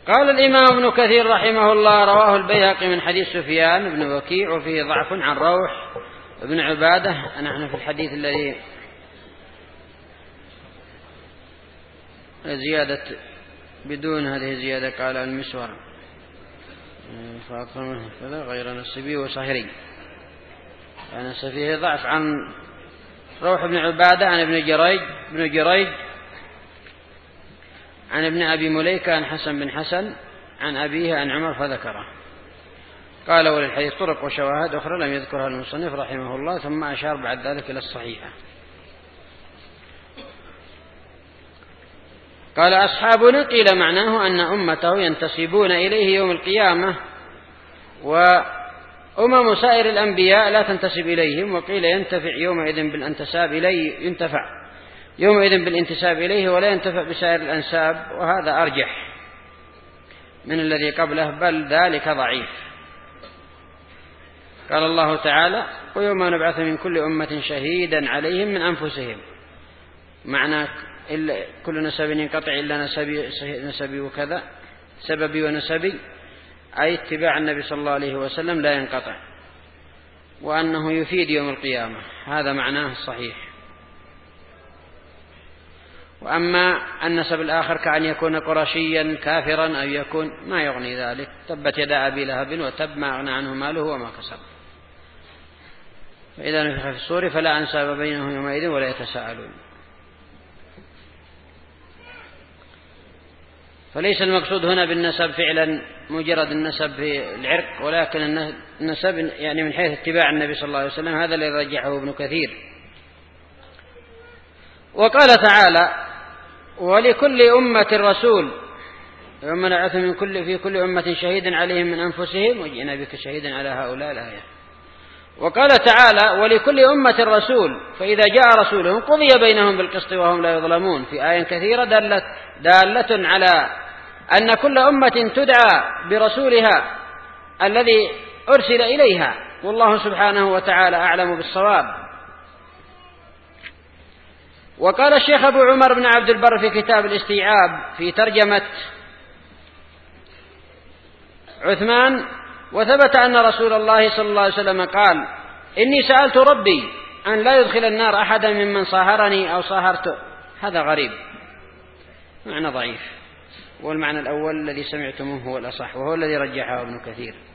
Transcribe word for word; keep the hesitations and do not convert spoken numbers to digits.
قال الإمام ابن كثير رحمه الله: رواه البيهقي من حديث سفيان بن وكيع وفيه ضعف عن روح بن عبادة. نحن في الحديث الذي زيادة بدون هذه الزيادة قال المسور فأكثر كذا غير نسبي وصهري، يعني فيه ضعف عن روح بن عبادة عن ابن جريج بن جريج عن ابن أبي مليكة عن حسن بن حسن عن أبيه عن عمر فذكره. قال: وللحديث طرق وشواهد أخرى لم يذكرها المصنف رحمه الله، ثم أشار بعد ذلك إلى الصحيحة. قال: أصحابنا قيل معناه أن أمته ينتسبون إليه يوم القيامة، وأمم سائر الأنبياء لا تنتسب إليهم. وقيل ينتفع يومئذ بالانتساب إليه ينتفع يومئذ بالانتساب إليه ولا ينتفع بسائر الأنساب، وهذا أرجح من الذي قبله، بل ذلك ضعيف. قال الله تعالى: ويوم نبعث من كل أمة شهيدا عليهم من أنفسهم. معنى كل نسب ينقطع إلا نسبي, نسبي وكذا سببي ونسبي، أي اتباع النبي صلى الله عليه وسلم لا ينقطع، وأنه يفيد يوم القيامة، هذا معناه الصحيح. وأما النسب الآخر كأن يكون قرشيا كافرا أو يكون ما يغني ذلك، تبت يدا أبي لهب وتب ما أغنى عنه ماله وما كسب. فإذا نفخ في الصور فلا أنساب بينهم يومئذ ولا يتساءلون. فليس المقصود هنا بالنسب فعلا مجرد النسب في العرق، ولكن النسب يعني من حيث اتباع النبي صلى الله عليه وسلم، هذا الذي رجحه ابن كثير. وقال تعالى: ولكل أمة رسول يوم نبعث من كل في كل أمة شهيدا عليهم من أنفسهم وجئنا بك شهيدا على هؤلاء الآية. وقال تعالى: ولكل أمة رسول فإذا جاء رسولهم قضي بينهم بالقسط وهم لا يظلمون، في آية كثيرة دالة, دالة على أن كل أمة تدعى برسولها الذي أرسل إليها، والله سبحانه وتعالى أعلم بالصواب. وقال الشيخ أبو عمر بن عبد البر في كتاب الاستيعاب في ترجمة عثمان: وثبت أن رسول الله صلى الله عليه وسلم قال: إني سألت ربي أن لا يدخل النار أحدا ممن صاهرني أو صاهرته. هذا غريب، معنى ضعيف، والمعنى الأول الذي سمعتموه هو الأصح، وهو الذي رجحه ابن كثير.